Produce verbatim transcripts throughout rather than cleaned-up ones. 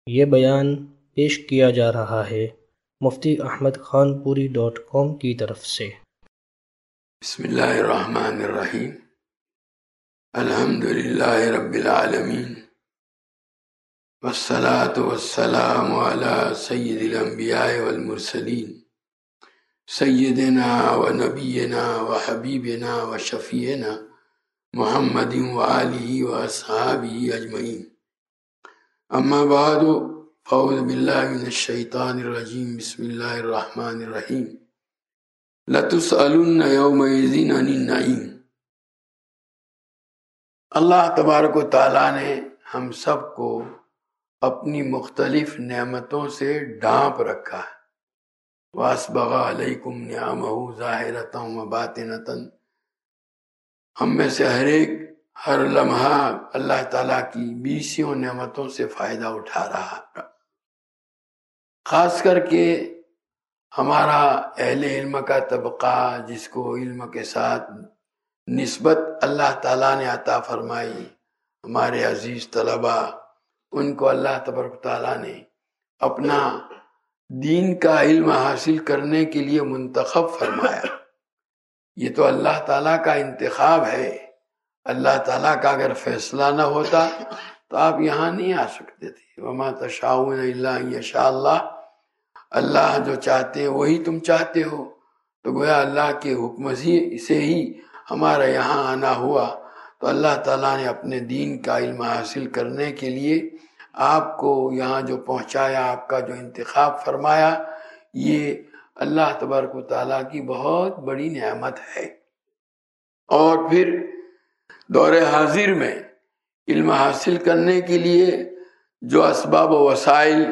یہ بیان پیش کیا جا رہا ہے مفتی احمد خان پوری ڈاٹ کام کی طرف سے۔ بسم اللہ الرحمن الرحیم، الحمد للہ رب العالمین، والصلاة والسلام علی سید الانبیاء والمرسلین، سیدنا و نبینا و حبیبنا و شفیعنا محمد و آلہ و اصحابہ اجمعین، اما بعد فاعوذ باللہ من الشیطان الرجیم، بسم اللہ الرحمن الرحیم، لَتُسْأَلُنَّ يَوْمَئِذٍ عَنِ النَّعِيمِ۔ اللہ تبارک و تعالیٰ نے ہم سب کو اپنی مختلف نعمتوں سے ڈھانپ رکھا ہے۔ وَأَسْبَغَ عَلَيْكُمْ نِعَمَهُ ظَاهِرَةً وَبَاطِنَةً۔ ہم میں سے ہر ایک ہر لمحہ اللہ تعالیٰ کی بیسیوں نعمتوں سے فائدہ اٹھا رہا ہے۔ خاص کر کے ہمارا اہل علم کا طبقہ، جس کو علم کے ساتھ نسبت اللہ تعالیٰ نے عطا فرمائی، ہمارے عزیز طلبہ، ان کو اللہ تبارک تعالیٰ نے اپنا دین کا علم حاصل کرنے کے لیے منتخب فرمایا۔ یہ تو اللہ تعالیٰ کا انتخاب ہے۔ اللہ تعالیٰ کا اگر فیصلہ نہ ہوتا تو آپ یہاں نہیں آ سکتے تھے۔ وَمَا تَشَاءُونَ إِلَّا أَن يَشَاءَ اللَّهُ، اللہ جو چاہتے ہیں وہی تم چاہتے ہو، تو گویا اللہ کے حکم سے ہی ہمارا یہاں آنا ہوا۔ تو اللہ تعالیٰ نے اپنے دین کا علم حاصل کرنے کے لیے آپ کو یہاں جو پہنچایا، آپ کا جو انتخاب فرمایا، یہ اللہ تبارک و تعالیٰ کی بہت بڑی نعمت ہے۔ اور پھر دور حاضر میں علم حاصل کرنے کے لیے جو اسباب و وسائل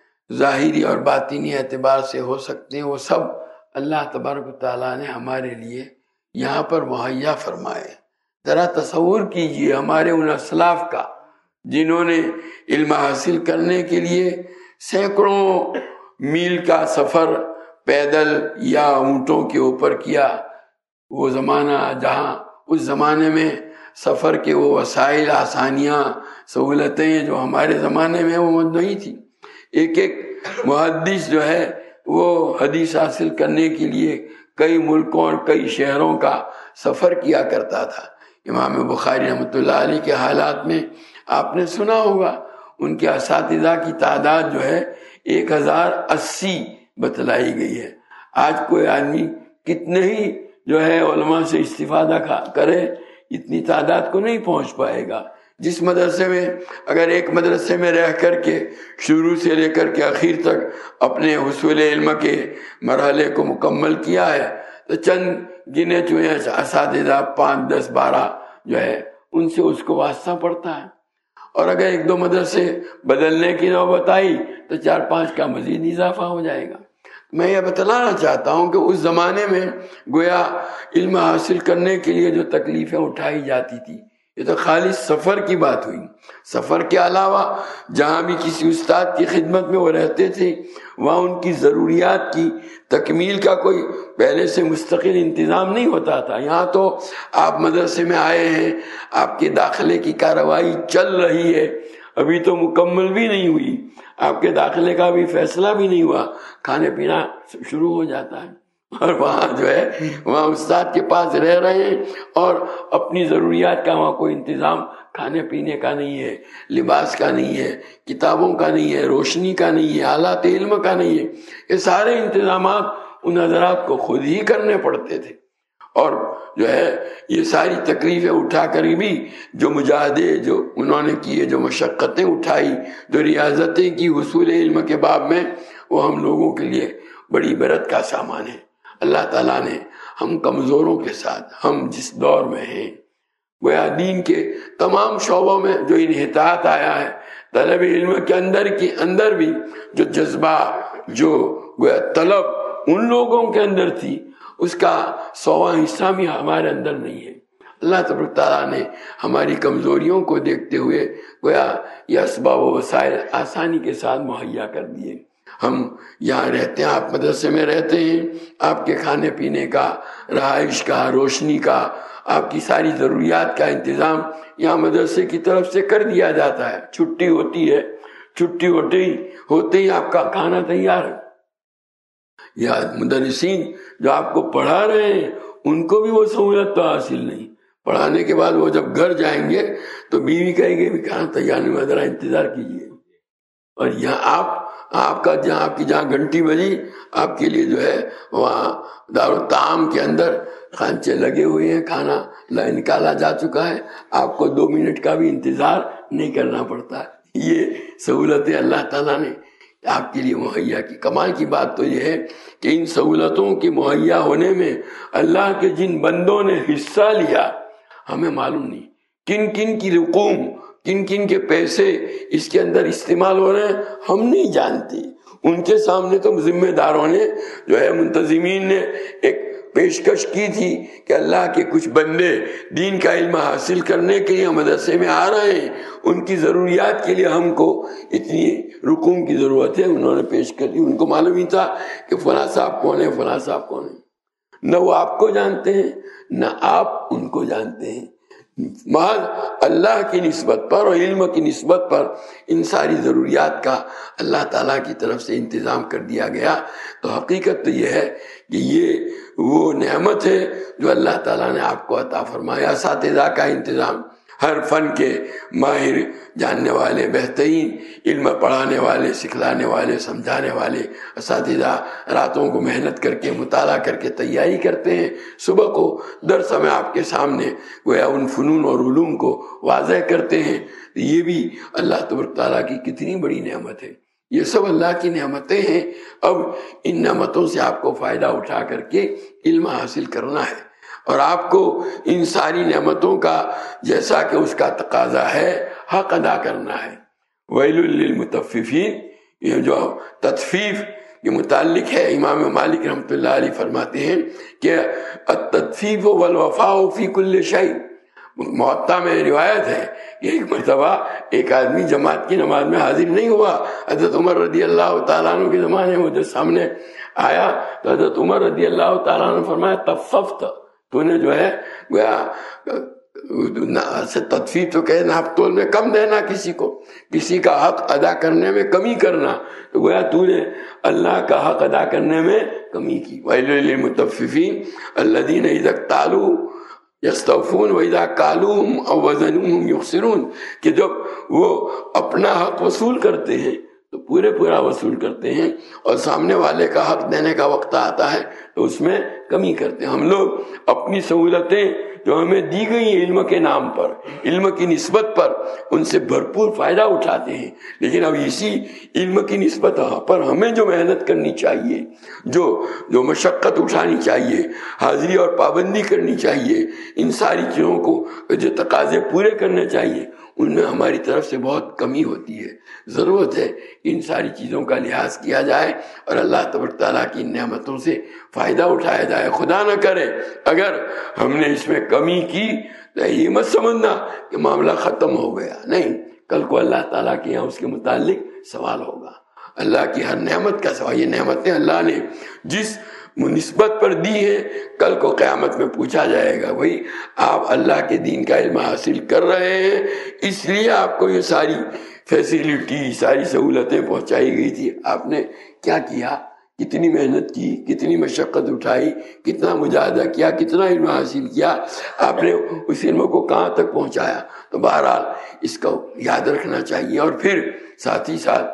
ظاہری اور باطنی اعتبار سے ہو سکتے ہیں، وہ سب اللہ تبارک و تعالیٰ نے ہمارے لیے یہاں پر مہیا فرمائے۔ ذرا تصور کیجئے ہمارے ان اسلاف کا جنہوں نے علم حاصل کرنے کے لیے سینکڑوں میل کا سفر پیدل یا اونٹوں کے اوپر کیا۔ وہ زمانہ جہاں اس زمانے میں سفر کے وہ وسائل، آسانیاں، سہولتیں جو ہمارے زمانے میں وہ نہیں تھی۔ ایک ایک محدث جو ہے وہ حدیث حاصل کرنے کے لیے کئی ملکوں اور کئی شہروں کا سفر کیا کرتا تھا۔ امام بخاری رحمۃ اللہ علیہ کے حالات میں آپ نے سنا ہوگا، ان کے اساتذہ کی تعداد جو ہے ایک ہزار اسی بتلائی گئی ہے۔ آج کوئی آدمی کتنے ہی جو ہے علماء سے استفادہ کرے، اتنی تعداد کو نہیں پہنچ پائے گا۔ جس مدرسے میں اگر ایک مدرسے میں رہ کر کے شروع سے لے کر کے آخر تک اپنے حصول علم کے مرحلے کو مکمل کیا ہے، تو چند گنے چنے اساتذہ، پانچ دس بارہ جو ہے ان سے اس کو واسطہ پڑتا ہے۔ اور اگر ایک دو مدرسے بدلنے کی نوبت آئی تو چار پانچ کا مزید اضافہ ہو جائے گا۔ میں یہ بتلانا چاہتا ہوں کہ اس زمانے میں گویا علم حاصل کرنے کے لیے جو تکلیفیں اٹھائی جاتی تھی، یہ تو خالی سفر کی بات ہوئی۔ سفر کے علاوہ جہاں بھی کسی استاد کی خدمت میں وہ رہتے تھے، وہاں ان کی ضروریات کی تکمیل کا کوئی پہلے سے مستقل انتظام نہیں ہوتا تھا۔ یہاں تو آپ مدرسے میں آئے ہیں، آپ کے داخلے کی کارروائی چل رہی ہے، ابھی تو مکمل بھی نہیں ہوئی، آپ کے داخلے کا بھی فیصلہ بھی نہیں ہوا، کھانے پینا شروع ہو جاتا ہے۔ اور وہاں جو ہے وہاں استاد کے پاس رہ رہے ہیں اور اپنی ضروریات کا وہاں کوئی انتظام کھانے پینے کا نہیں ہے، لباس کا نہیں ہے، کتابوں کا نہیں ہے، روشنی کا نہیں ہے، آلات علم کا نہیں ہے۔ یہ سارے انتظامات ان حضرات کو خود ہی کرنے پڑتے تھے۔ اور جو ہے یہ ساری تکلیفیں اٹھا کر بھی جو مجاہدے جو انہوں نے کیے، جو مشقتیں اٹھائی، جو ریاضتیں کی حصول علم کے باب میں، وہ ہم لوگوں کے لیے بڑی برکت کا سامان ہے۔ اللہ تعالیٰ نے ہم کمزوروں کے ساتھ، ہم جس دور میں ہیں، گویا دین کے تمام شعبوں میں جو انحطاط آیا ہے، طلب علم کے اندر کی اندر بھی جو جذبہ، جو گویا طلب ان لوگوں کے اندر تھی، اس کا سواں حصہ بھی ہمارے اندر نہیں ہے۔ اللہ تبارک تعالیٰ نے ہماری کمزوریوں کو دیکھتے ہوئے گویا یہ اسباب و وسائل آسانی کے ساتھ مہیا کر دیے۔ ہم یہاں رہتے ہیں، آپ مدرسے میں رہتے ہیں، آپ کے کھانے پینے کا، رہائش کا، روشنی کا، آپ کی ساری ضروریات کا انتظام یہاں مدرسے کی طرف سے کر دیا جاتا ہے۔ چھٹی ہوتی ہے چھٹی ہوتے ہی ہوتے ہی آپ کا کھانا تیار ہے. یا مدرسین جو آپ کو پڑھا رہے ہیں ان کو بھی وہ سہولت تو حاصل نہیں. پڑھانے کے بعد وہ جب گھر جائیں گے تو بیوی کہے گی کھانا تیار نہیں ہوا، ذرا انتظار کیجیے. اور یہاں آپ آپ کا جہاں آپ کی جہاں گھنٹی بجی آپ کے لیے جو ہے وہاں دارالطعام کے اندر خانچے لگے ہوئے ہیں، کھانا نکالا جا چکا ہے، آپ کو دو منٹ کا بھی انتظار نہیں کرنا پڑتا. یہ سہولتیں اللہ تعالیٰ نے آپ کے لیے مہیا کی. کمال کی بات تو یہ ہے کہ ان سہولتوں کے مہیا ہونے میں اللہ کے جن بندوں نے حصہ لیا ہمیں معلوم نہیں، کن کن کی رقوم، کن کن کے پیسے اس کے اندر استعمال ہو رہے ہیں ہم نہیں جانتے. ان کے سامنے تو ذمہ داروں نے جو ہے منتظمین نے ایک پیشکش کی تھی کہ اللہ کے کچھ بندے دین کا علم حاصل کرنے کے لیے مدرسے میں آ رہے ہیں، ان کی ضروریات کے لیے ہم کو اتنی رقوم کی ضرورت ہے. انہوں نے پیش کر دی. ان کو معلوم ہی تھا کہ فلاں صاحب کون ہے، فلاں صاحب کون ہے. نہ وہ آپ کو جانتے ہیں نہ آپ ان کو جانتے ہیں. محض اللہ کی نسبت پر اور علم کی نسبت پر ان ساری ضروریات کا اللہ تعالیٰ کی طرف سے انتظام کر دیا گیا. تو حقیقت تو یہ ہے کہ یہ وہ نعمت ہے جو اللہ تعالیٰ نے آپ کو عطا فرمایا. اساتذہ کا انتظام، ہر فن کے ماہر جاننے والے، بہترین علم پڑھانے والے، سکھلانے والے، سمجھانے والے اساتذہ راتوں کو محنت کر کے مطالعہ کر کے تیاری کرتے ہیں. صبح کو درس میں آپ کے سامنے گویا ان فنون اور علوم کو واضح کرتے ہیں. یہ بھی اللہ تبارک تعالیٰ کی کتنی بڑی نعمت ہے. یہ سب اللہ کی نعمتیں ہیں. اب ان نعمتوں سے آپ کو فائدہ اٹھا کر کے علم حاصل کرنا ہے، اور آپ کو ان ساری نعمتوں کا جیسا کہ اس کا تقاضا ہے حق ادا کرنا ہے. ویل للمطففین، یہ جو تطفیف کے متعلق ہے امام مالک رحمۃ اللہ علیہ فرماتے ہیں کہ التطفیف والوفاء فی کل شیء. موطا میں روایت ہے کہ ایک مرتبہ ایک آدمی جماعت کی نماز میں حاضر نہیں ہوا. حضرت عمر رضی اللہ تعالیٰ عنہ کے زمانے میں جب سامنے آیا تو حضرت عمر رضی اللہ تعالیٰ عنہ فرمایا تففت، تو نے جو ہے گویا تطفیف تو کہ ناپ تول میں کم دینا، کسی کو کسی کا حق ادا کرنے میں کمی کرنا، تو گویا تو نے اللہ کا حق ادا کرنے میں کمی کی. ویل للمطففین الذین اذا اکتالوا یستوفون واذا کالوہم او وزنوہم یخسرون، کہ جب وہ اپنا حق وصول کرتے ہیں تو پورے پورا وصول کرتے ہیں، اور سامنے والے کا حق دینے کا وقت آتا ہے تو اس میں کمی کرتے ہیں. ہم لوگ اپنی سہولتیں جو ہمیں دی گئی علم کے نام پر، علم کی نسبت پر، ان سے بھرپور فائدہ اٹھاتے ہیں. لیکن اب اسی علم کی نسبت پر ہمیں جو محنت کرنی چاہیے، جو جو مشقت اٹھانی چاہیے، حاضری اور پابندی کرنی چاہیے، ان ساری چیزوں کو جو تقاضے پورے کرنے چاہیے، ان میں ہماری طرف سے بہت کمی ہوتی ہے. ضرورت ہے کہ ان ساری چیزوں کا لحاظ کیا جائے اور اللہ تبارک تعالیٰ کی نعمتوں سے فائدہ اٹھایا جائے. خدا نہ کرے اگر ہم نے اس میں کمی کی تو یہ مت سمجھنا کہ معاملہ ختم ہو گیا. نہیں، کل کو اللہ تعالیٰ کے یہاں اس کے متعلق سوال ہوگا. اللہ کی ہر نعمت کا سوال. یہ نعمتیں اللہ نے جس نسبت پر دی ہے کل کو قیامت میں پوچھا جائے گا. وہی آپ اللہ کے دین کا علم حاصل کر رہے ہیں، اس لیے آپ کو یہ ساری فیسیلیٹی، ساری سہولتیں پہنچائی گئی تھی. آپ نے کیا کیا؟ کتنی محنت کی، کتنی مشقت اٹھائی، کتنا مجاہدہ کیا، کتنا علم حاصل کیا، آپ نے اس علم کو کہاں تک پہنچایا. تو بہرحال اس کو یاد رکھنا چاہیے. اور پھر ساتھ ہی ساتھ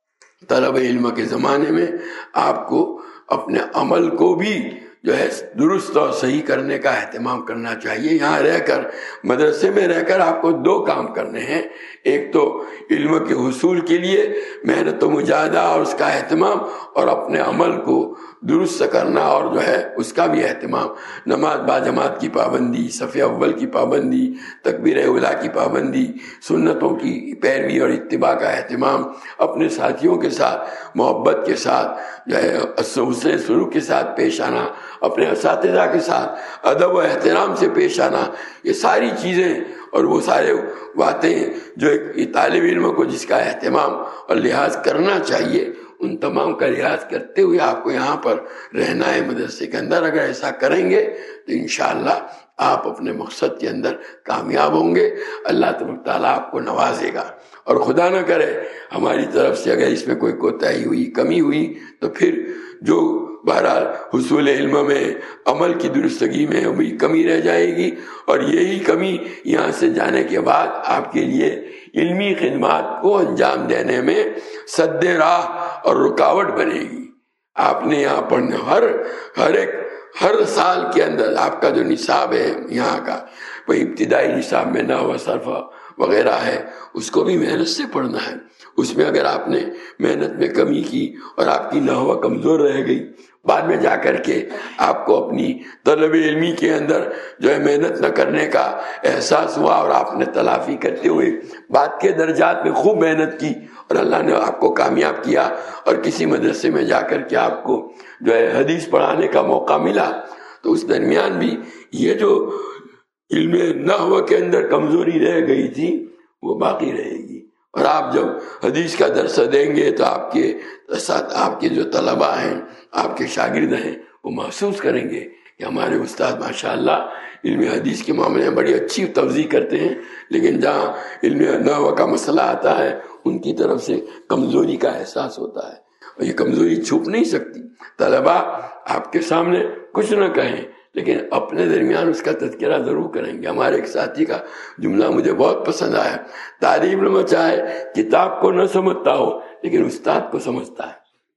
طلب علم کے زمانے میں آپ کو اپنے عمل کو بھی جو ہے درست اور صحیح کرنے کا اہتمام کرنا چاہیے. یہاں رہ کر، مدرسے میں رہ کر آپ کو دو کام کرنے ہیں. ایک تو علم کے حصول کے لیے محنت و مجاہدہ اور اس کا اہتمام، اور اپنے عمل کو درست کرنا اور جو ہے اس کا بھی اہتمام. نماز با جماعت کی پابندی، صف اول کی پابندی، تکبیر اولیٰ کی پابندی، سنتوں کی پیروی اور اتباع کا اہتمام، اپنے ساتھیوں کے ساتھ محبت کے ساتھ جو ہے حسن سلوک کے ساتھ پیش آنا، اپنے اساتذہ کے ساتھ ادب و احترام سے پیش آنا. یہ ساری چیزیں اور وہ سارے باتیں جو ایک طالب علم کو جس کا اہتمام اور لحاظ کرنا چاہیے، ان تمام کا لحاظ کرتے ہوئے آپ کو یہاں پر رہنا ہے مدرسے کے اندر. اگر ایسا کریں گے تو انشاءاللہ آپ اپنے مقصد کے اندر کامیاب ہوں گے. اللہ تبارک تعالیٰ آپ کو نوازے گا. اور خدا نہ کرے ہماری طرف سے اگر اس میں کوئی کوتاہی ہوئی، کمی ہوئی، تو پھر جو بہرحال حصول علم میں، عمل کی درستگی میں وہی کمی رہ جائے گی، اور یہی کمی یہاں سے جانے کے بعد آپ کے لیے علمی خدمات کو انجام دینے میں سد راہ اور رکاوٹ بنے گی. آپ نے یہاں پڑھنے ہر ہر ایک ہر سال کے اندر آپ کا جو نصاب ہے یہاں کا، وہ ابتدائی نصاب میں نحو صرف وغیرہ ہے، اس کو بھی محنت سے پڑھنا ہے. اس میں اگر آپ نے محنت میں کمی کی اور آپ کی نحو کمزور رہ گئی، بعد میں جا کر کے آپ کو اپنی طلب علمی کے اندر جو ہے محنت نہ کرنے کا احساس ہوا، اور آپ نے تلافی کرتے ہوئے بعد کے درجات میں خوب محنت کی اور اللہ نے آپ کو کامیاب کیا، اور کسی مدرسے میں جا کر کے آپ کو جو ہے حدیث پڑھانے کا موقع ملا، تو اس درمیان بھی یہ جو علم نحو کے اندر کمزوری رہ گئی تھی وہ باقی رہے گی. اور آپ جب حدیث کا درس دیں گے تو آپ کے ساتھ آپ کے جو طلبہ ہیں، آپ کے شاگرد ہیں، وہ محسوس کریں گے کہ ہمارے استاد ماشاءاللہ علم حدیث کے معاملے میں بڑی اچھی توضیح کرتے ہیں، لیکن جہاں علم نحو کا مسئلہ آتا ہے ان کی طرف سے کمزوری کا احساس ہوتا ہے، اور یہ کمزوری چھپ نہیں سکتی. طلبہ آپ کے سامنے کچھ نہ کہیں لیکن اپنے درمیان اس کا تذکرہ ضرور کریں گے. ہمارے ایک ساتھی کا جملہ مجھے بہت پسند آیا، تعریف نہ مچائے کتاب کو نہ سمجھتا ہو لیکن استاد کو سمجھتا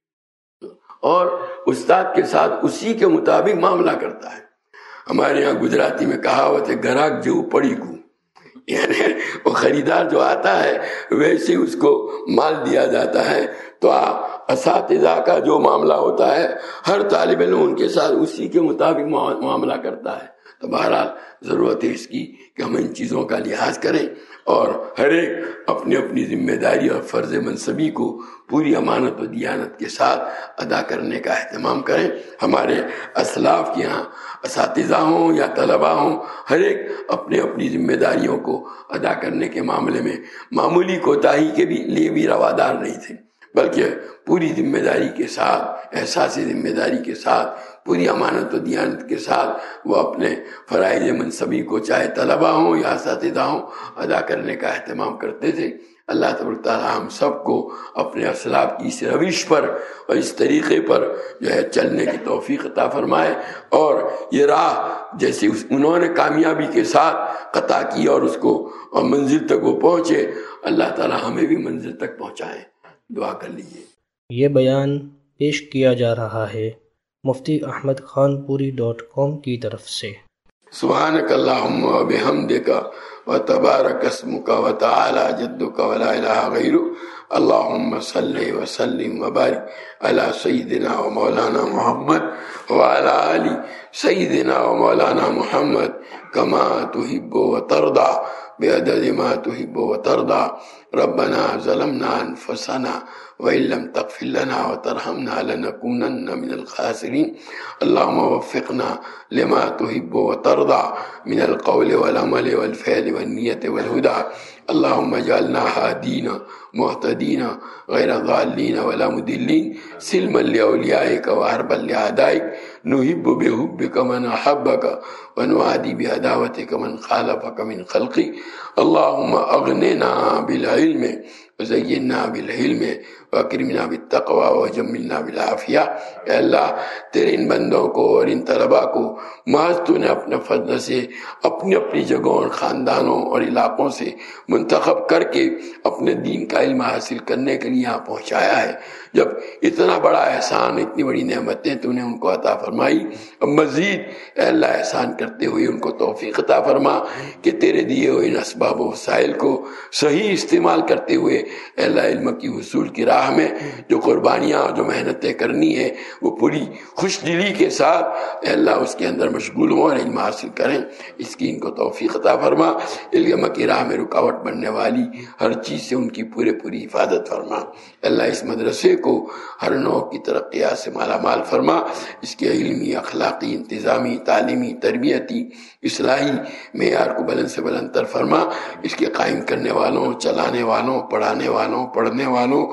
ہے، اور استاد کے ساتھ اسی کے مطابق معاملہ کرتا ہے. ہمارے یہاں گجراتی میں کہاوت ہے، گراہک جو پڑی کو، یعنی وہ خریدار جو آتا ہے ویسے اس کو مال دیا جاتا ہے. تو اساتذہ کا جو معاملہ ہوتا ہے ہر طالب علم ان کے ساتھ اسی کے مطابق معاملہ کرتا ہے. تو بہرحال ضرورت ہے اس کی کہ ہم ان چیزوں کا لحاظ کریں، اور ہر ایک اپنی اپنی ذمہ داری اور فرض منصبی کو پوری امانت و دیانت کے ساتھ ادا کرنے کا اہتمام کریں. ہمارے اسلاف کے یہاں اساتذہ ہوں یا طلبہ ہوں، ہر ایک اپنے اپنی ذمہ داریوں کو ادا کرنے کے معاملے میں معمولی کوتاہی کے بھی لیے بھی روادار نہیں تھے، بلکہ پوری ذمہ داری کے ساتھ، احساس ذمہ داری کے ساتھ، پوری امانت و دیانت کے ساتھ وہ اپنے فرائض منصبی کو چاہے طلبہ ہوں یا اساتذہ ہوں ادا کرنے کا اہتمام کرتے تھے. اللہ تبارک تعالیٰ ہم سب کو اپنے اسلاف کی اس روش پر اور اس طریقے پر جو ہے چلنے کی توفیق عطا فرمائے، اور یہ راہ جیسے انہوں نے کامیابی کے ساتھ قطع کی اور اس کو اور منزل تک وہ پہنچے، اللہ تعالیٰ ہمیں بھی منزل تک پہنچائیں. دعا کر لیجیے. یہ بیان پیش کیا جا رہا ہے مفتی احمد خان پوری ڈاٹ کام کی طرف سے. سبحانک اللہم و بحمدک و تبارک اسمک و تعالی جدک و لا الہ غیرک. اللہم صلی وسلم و بارک علی سیدنا و مولانا محمد و علی آل سیدنا و مولانا محمد کما تحب و ترضى بعدد ما تحب و ترضى. ربنا ظلمنا انفسنا وإن لم تغفر لنا وترحمنا لنكونن من الخاسرين. اللهم وفقنا لما تحب وترضى من القول والعمل والفعل والنية والهدى. اللهم اجعلنا هادين مهتدين غير ضالين ولا مضلين، سلما لأوليائك وحربا لأعدائك. نحب بحبك من أحبك ونعادي بعداوتك من خالفك من خلقك. اللهم أغننا بالعلم وزينا بالحلم واکرمنا بالتقوی وجملنا بالعافیہ. اے اللہ تیرے ان بندوں کو اور ان طلباء کو محض تو نے اپنے فضل سے اپنی اپنی جگہوں اور خاندانوں اور علاقوں سے منتخب کر کے اپنے دین کا علم حاصل کرنے کے لیے یہاں پہنچایا ہے. جب اتنا بڑا احسان، اتنی بڑی نعمتیں تو نے ان کو عطا فرمائی، اب مزید اے اللہ احسان کرتے ہوئے ان کو توفیق عطا فرما کہ تیرے دیے ہوئے ان اسباب و وسائل کو صحیح استعمال کرتے ہوئے اے اللہ علم کی حصول کی راہ میں جو قربانیاں جو محنتیں کرنی ہے وہ پوری خوش دلی کے ساتھ اے اللہ اس کے اندر مشغول ہوں اور علم حاصل کریں. اس کی ان کو توفیق عطا فرما. علم کی راہ میں رکاوٹ بننے والی ہر چیز سے ان کی پورے پوری حفاظت فرما. اللہ اس مدرسے کو ہر نوع کی ترقیات سے مالا مال فرما. اس کے علمی، اخلاقی، انتظامی، تعلیمی، تربیتی، اصلاحی معیار کو بلند سے بلند تر فرما. اس کے قائم کرنے والوں، چلانے والوں، پڑھانے والوں، پڑھنے والوں،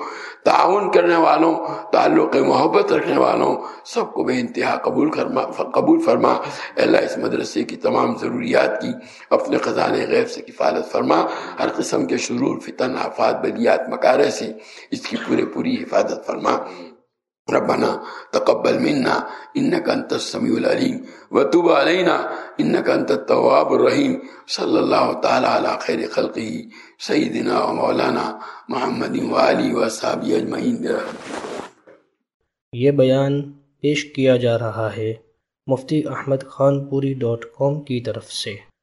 تعاون کرنے والوں، تعلق محبت رکھنے والوں سب کو بے انتہا قبول فرما قبول فرما اے اللہ اس مدرسے کی تمام ضروریات کی اپنے خزانے غیب سے کفالت فرما، ہر قسم کے شرور، فتن، آفات، بلیات، مکارہ سے اس کی پورے پوری حفاظت فرما۔ ربنا تقبل منا انك انت السميع العليم وتب علينا انك انت التواب الرحيم، صلی اللہ تعالی علی خیر خلقه سیدنا و مولانا محمد وآلہ وصحبہ اجمعین۔ یہ بیان پیش کیا جا رہا ہے مفتی احمد خان پوری ڈاٹ کام کی طرف سے۔